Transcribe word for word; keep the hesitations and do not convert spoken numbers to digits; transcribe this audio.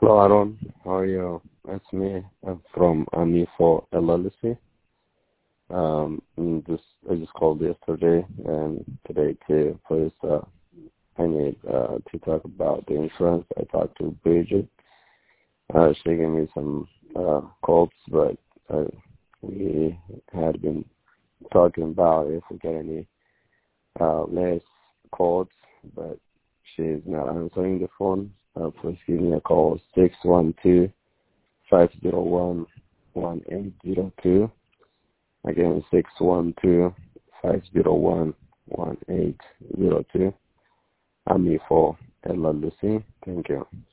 Hello, Aaron. How are you? It's me. I'm from Ami for L L C. Um, and just I just called yesterday and today too. Please, uh, I need uh, to talk about the insurance. I talked to Bridget. Uh, she gave me some uh, quotes, but uh, we had been talking about if we get any uh, less quotes, but she's not answering the phone. Uh, please give me a call, six one two, five zero one, one eight zero two. Again, six one two, five zero one, one eight zero two. I'm here for L L C. Thank you.